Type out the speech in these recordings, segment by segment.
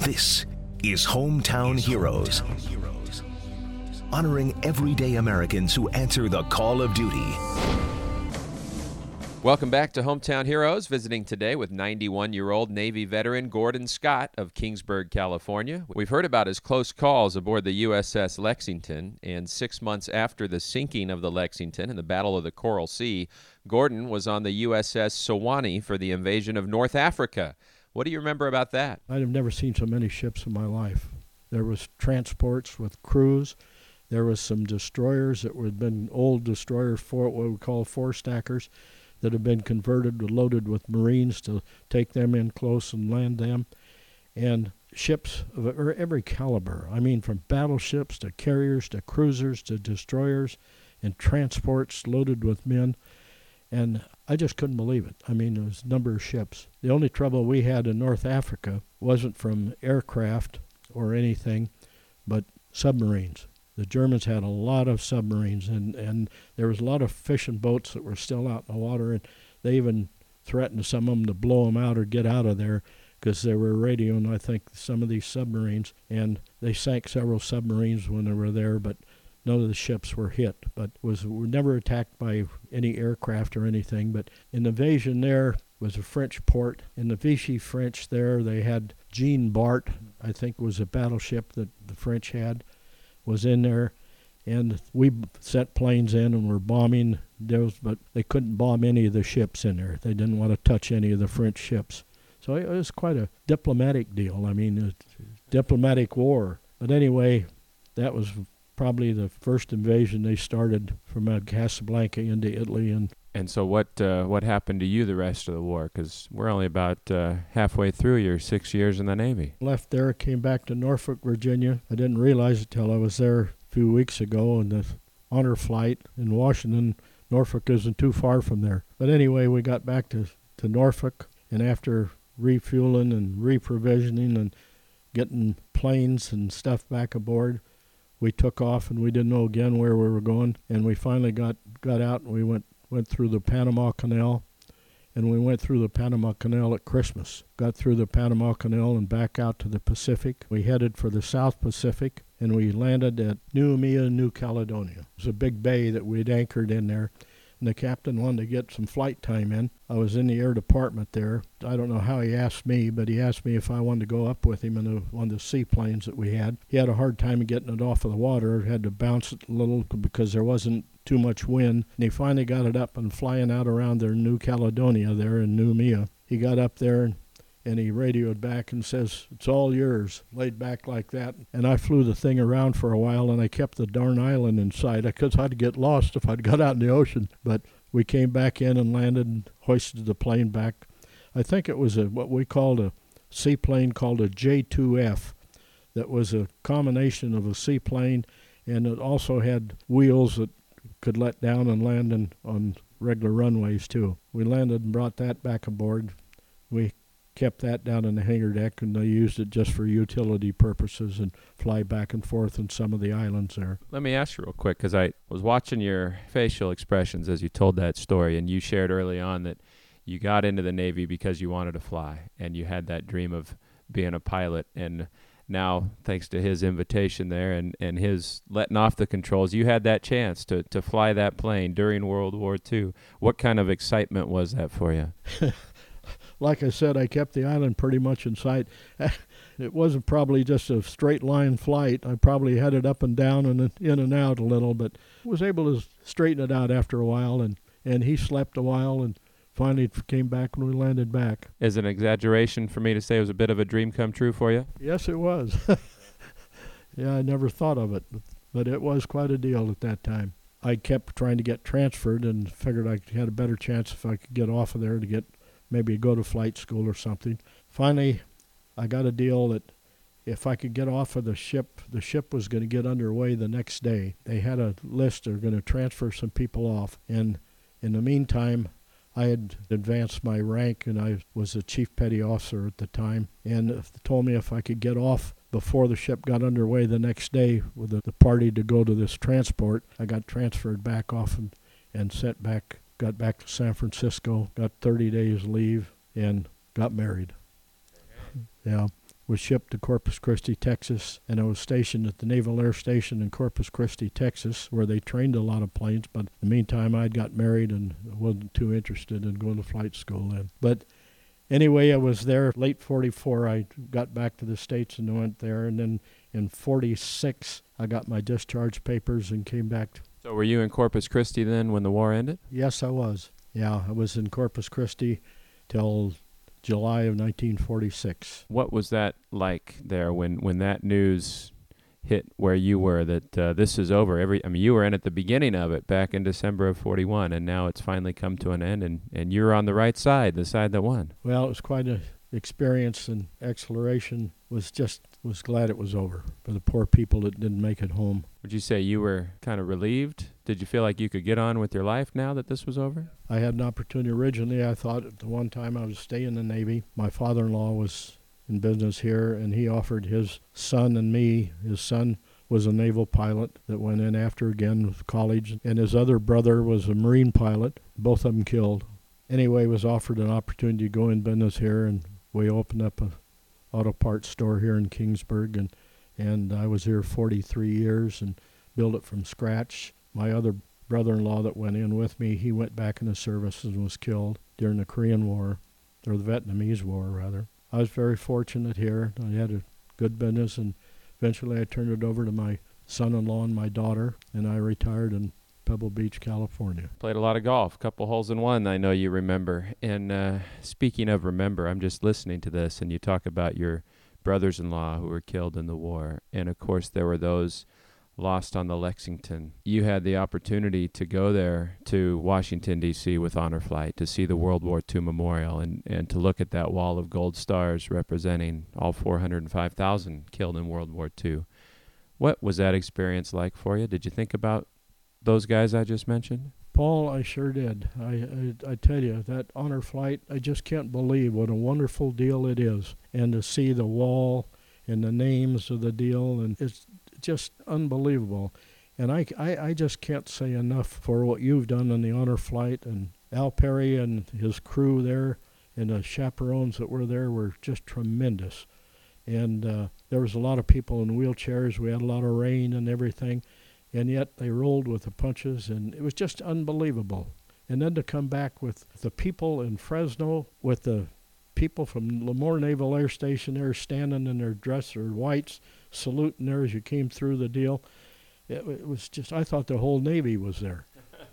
This is Hometown Heroes, honoring everyday Americans who answer the call of duty. Welcome back to Hometown Heroes, visiting today with 91-year-old Navy veteran Gordon Scott of Kingsburg, California. We've heard about his close calls aboard the USS Lexington, and 6 months after the sinking of the Lexington in the Battle of the Coral Sea, Gordon was on the USS Sewanee for the invasion of North Africa. What do you remember about that? I've never seen so many ships in my life. There was transports with crews. There was some destroyers that had been old destroyers, what we call four-stackers, that have been converted, loaded with Marines to take them in close and land them. And ships of every caliber. I mean, from battleships to carriers to cruisers to destroyers and transports loaded with men. And I just couldn't believe it. I mean, there was a number of ships. The only trouble we had in North Africa wasn't from aircraft or anything, but submarines. The Germans had a lot of submarines, and there was a lot of fishing boats that were still out in the water, and they even threatened some of them to blow them out or get out of there because they were radioing, I think, some of these submarines, and they sank several submarines when they were there, but none of the ships were hit, but were never attacked by any aircraft or anything. But in the invasion there was a French port. In the Vichy French there, they had Jean Bart, I think was a battleship that the French had, was in there. And we sent planes in and were bombing those, but they couldn't bomb any of the ships in there. They didn't want to touch any of the French ships. So it was quite a diplomatic deal. I mean, a diplomatic war. But anyway, that was probably the first invasion they started from Casablanca into Italy. And so what happened to you the rest of the war? Because we're only about halfway through your 6 years in the Navy. Left there, came back to Norfolk, Virginia. I didn't realize it till I was there a few weeks ago in the honor flight in Washington. Norfolk isn't too far from there. But anyway, we got back to Norfolk, and after refueling and reprovisioning and getting planes and stuff back aboard, we took off, and we didn't know again where we were going. And we finally got out, and we went through the Panama Canal, and we went through the Panama Canal at Christmas. Got through the Panama Canal and back out to the Pacific. We headed for the South Pacific, and we landed at Noumea, New Caledonia. It was a big bay that we'd anchored in there, and the captain wanted to get some flight time in. I was in the Air Department there. I don't know how he asked me, but he asked me if I wanted to go up with him in one of the seaplanes that we had. He had a hard time getting it off of the water. Had to bounce it a little because there wasn't too much wind. And he finally got it up and flying out around there in New Caledonia there in Noumea. He got up there and he radioed back and says, "It's all yours," laid back like that. And I flew the thing around for a while, and I kept the darn island in sight because I'd get lost if I'd got out in the ocean. But we came back in and landed and hoisted the plane back. I think it was what we called a seaplane called a J2F. That was a combination of a seaplane, and it also had wheels that could let down and land on regular runways too. We landed and brought that back aboard. We kept that down in the hangar deck, and they used it just for utility purposes and fly back and forth in some of the islands there. Let me ask you real quick, because I was watching your facial expressions as you told that story, and you shared early on that you got into the Navy because you wanted to fly, and you had that dream of being a pilot, and now, thanks to his invitation there and his letting off the controls, you had that chance to fly that plane during World War II. What kind of excitement was that for you? Like I said, I kept the island pretty much in sight. It wasn't probably just a straight line flight. I probably headed up and down and in and out a little, but was able to straighten it out after a while, and he slept a while and finally came back when we landed back. Is it an exaggeration for me to say it was a bit of a dream come true for you? Yes, it was. Yeah, I never thought of it, but it was quite a deal at that time. I kept trying to get transferred and figured I had a better chance if I could get off of there to maybe go to flight school or something. Finally, I got a deal that if I could get off of the ship was going to get underway the next day. They had a list, they're going to transfer some people off, and in the meantime, I had advanced my rank, and I was a chief petty officer at the time, and they told me if I could get off before the ship got underway the next day with the party to go to this transport. I got transferred back off and sent back, got back to San Francisco, got 30 days leave, and got married. Yeah. was shipped to Corpus Christi, Texas, and I was stationed at the Naval Air Station in Corpus Christi, Texas, where they trained a lot of planes. But in the meantime, I'd got married and wasn't too interested in going to flight school then. But anyway, I was there late 44. I got back to the States and went there. And then in 46, I got my discharge papers and came back. So were you in Corpus Christi then when the war ended? Yes, I was. Yeah, I was in Corpus Christi till July of 1946. What was that like there when that news hit where you were that this is over? You were in at the beginning of it back in December of 41, and now it's finally come to an end, and you're on the right side, the side that won. Well, it was quite an experience, and exploration was glad it was over for the poor people that didn't make it home. Would you say you were kind of relieved? Did you feel like you could get on with your life now that this was over? I had an opportunity originally. I thought at the one time I was staying in the Navy. My father-in-law was in business here, and he offered his son and me. His son was a naval pilot that went in after again with college, and his other brother was a Marine pilot, both of them killed. Anyway, was offered an opportunity to go in business here, and we opened up a auto parts store here in Kingsburg, and I was here 43 years and built it from scratch. My other brother-in-law that went in with me, he went back in the service and was killed during the Korean War, or the Vietnamese War, rather. I was very fortunate here. I had a good business, and eventually I turned it over to my son-in-law and my daughter, and I retired in Pebble Beach, California. Played a lot of golf, couple holes in one, I know you remember. And speaking of remember, I'm just listening to this, and you talk about your brothers-in-law who were killed in the war. And, of course, there were those lost on the Lexington. You had the opportunity to go there to Washington, D.C. with Honor Flight, to see the World War II Memorial, and to look at that wall of gold stars representing all 405,000 killed in World War II. What was that experience like for you? Did you think about those guys I just mentioned? Paul, I sure did. I tell you, that Honor Flight, I just can't believe what a wonderful deal it is. And to see the wall and the names of the deal, and it's just unbelievable. And I just can't say enough for what you've done on the Honor Flight, and Al Perry and his crew there, and the chaperones that were there were just tremendous. And there was a lot of people in wheelchairs. We had a lot of rain and everything. And yet they rolled with the punches, and it was just unbelievable. And then to come back with the people in Fresno, with the people from Lemoore Naval Air Station there standing in their dress or whites, saluting there as you came through the deal, it was just, I thought the whole Navy was there.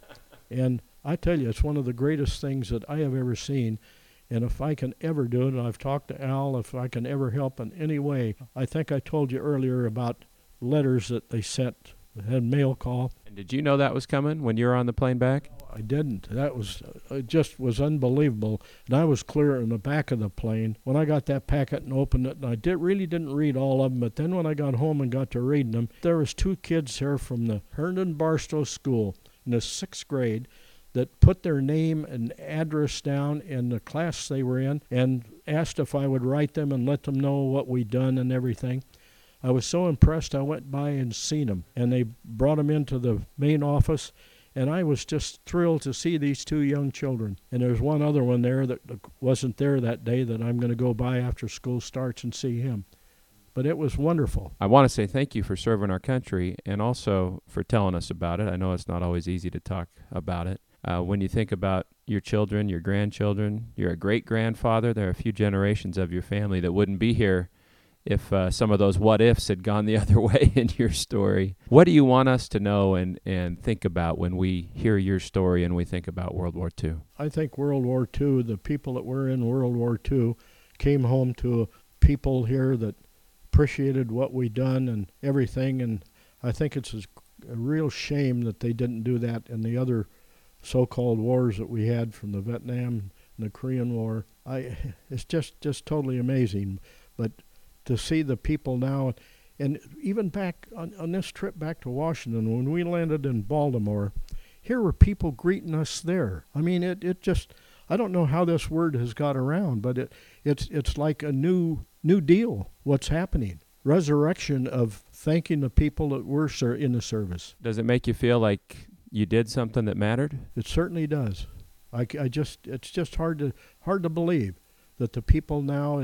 And I tell you, it's one of the greatest things that I have ever seen. And if I can ever do it, and I've talked to Al, if I can ever help in any way, I think I told you earlier about letters that they sent. Had mail call. And did you know that was coming when you were on the plane back? I didn't. That was, it just was unbelievable. And I was clear in the back of the plane. When I got that packet and opened it, and I really didn't read all of them, but then when I got home and got to reading them, there was 2 kids here from the Herndon Barstow School in the 6th grade that put their name and address down in the class they were in and asked if I would write them and let them know what we'd done and everything. I was so impressed, I went by and seen them, and they brought them into the main office, and I was just thrilled to see these 2 young children. And there's one other one there that wasn't there that day that I'm going to go by after school starts and see him. But it was wonderful. I want to say thank you for serving our country and also for telling us about it. I know it's not always easy to talk about it. When you think about your children, your grandchildren, you're a great-grandfather, there are a few generations of your family that wouldn't be here if some of those what-ifs had gone the other way in your story. What do you want us to know and think about when we hear your story and we think about World War II? I think World War II, the people that were in World War II came home to people here that appreciated what we done and everything, and I think it's a real shame that they didn't do that in the other so-called wars that we had, from the Vietnam and the Korean War. It's just totally amazing. But to see the people now, and even back on this trip back to Washington, when we landed in Baltimore, here were people greeting us there. I mean, it just, I don't know how this word has got around, but it's like a new deal, what's happening. Resurrection of thanking the people that were in the service. Does it make you feel like you did something that mattered? It certainly does. It's just hard to believe that the people now,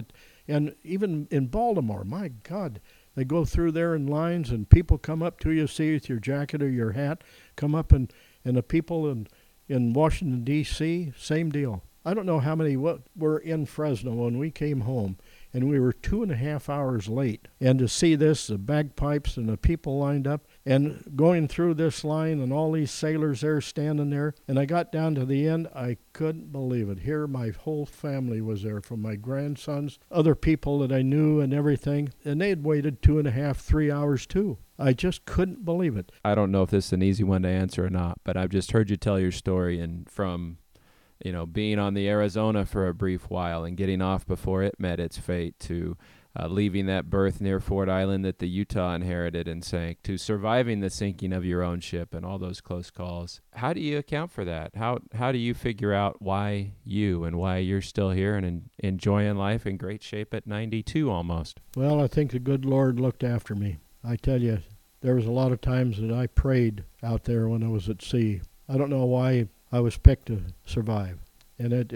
And even in Baltimore, my God, they go through there in lines, and people come up to you, see with your jacket or your hat, come up, and the people in Washington, D.C., same deal. I don't know how many were in Fresno when we came home, and we were 2.5 hours late. And to see this, the bagpipes and the people lined up, and going through this line, and all these sailors there standing there, and I got down to the end, I couldn't believe it. Here my whole family was there, from my grandsons, other people that I knew and everything, and they had waited 2.5, 3 hours too. I just couldn't believe it. I don't know if this is an easy one to answer or not, but I've just heard you tell your story, and from being on the Arizona for a brief while and getting off before it met its fate, to leaving that berth near Ford Island that the Utah inherited and sank, to surviving the sinking of your own ship and all those close calls. How do you account for that? How do you figure out why you and why you're still here and enjoying life in great shape at 92 almost? Well, I think the good Lord looked after me. I tell you, there was a lot of times that I prayed out there when I was at sea. I don't know why I was picked to survive. And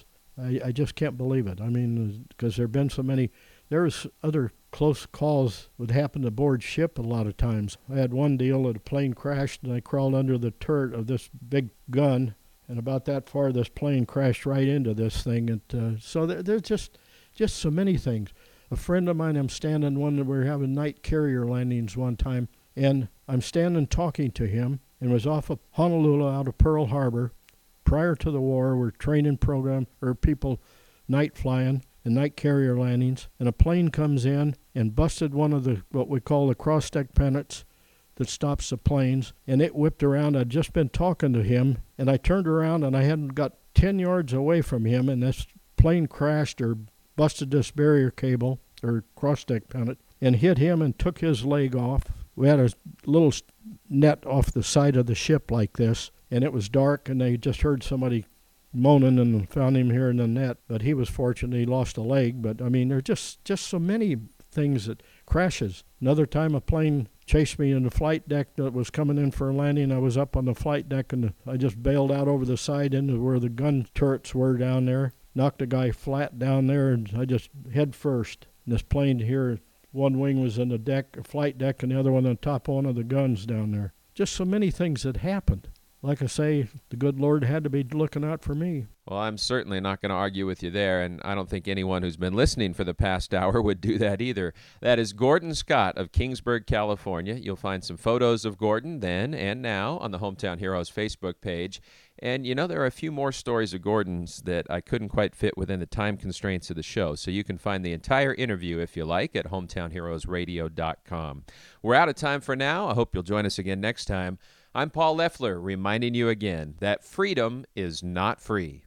I just can't believe it. I mean, because there have been so many. There's other close calls would happen aboard ship a lot of times. I had one deal that a plane crashed, and I crawled under the turret of this big gun, and about that far this plane crashed right into this thing. And so there's just so many things. A friend of mine, I'm standing we were having night carrier landings one time, and I'm standing talking to him, and was off of Honolulu out of Pearl Harbor. Prior to the war, we're training program, or people night flying and night carrier landings, and a plane comes in and busted one of the, what we call the cross-deck pennants that stops the planes, and it whipped around. I'd just been talking to him, and I turned around, and I hadn't got 10 yards away from him, and this plane crashed or busted this barrier cable, or cross-deck pennant, and hit him and took his leg off. We had a little net off the side of the ship like this, and it was dark, and they just heard somebody moaning and found him here in the net. But he was fortunate. He lost a leg. But, I mean, there are just so many things that crashes. Another time a plane chased me in the flight deck that was coming in for a landing. I was up on the flight deck, and I just bailed out over the side into where the gun turrets were down there, knocked a guy flat down there, and I just head first. And this plane here, one wing was in the deck, flight deck, and the other one on top of one of the guns down there. Just so many things that happened. Like I say, the good Lord had to be looking out for me. Well, I'm certainly not going to argue with you there, and I don't think anyone who's been listening for the past hour would do that either. That is Gordon Scott of Kingsburg, California. You'll find some photos of Gordon then and now on the Hometown Heroes Facebook page. And, there are a few more stories of Gordon's that I couldn't quite fit within the time constraints of the show, so you can find the entire interview, if you like, at hometownheroesradio.com. We're out of time for now. I hope you'll join us again next time. I'm Paul Leffler, reminding you again that freedom is not free.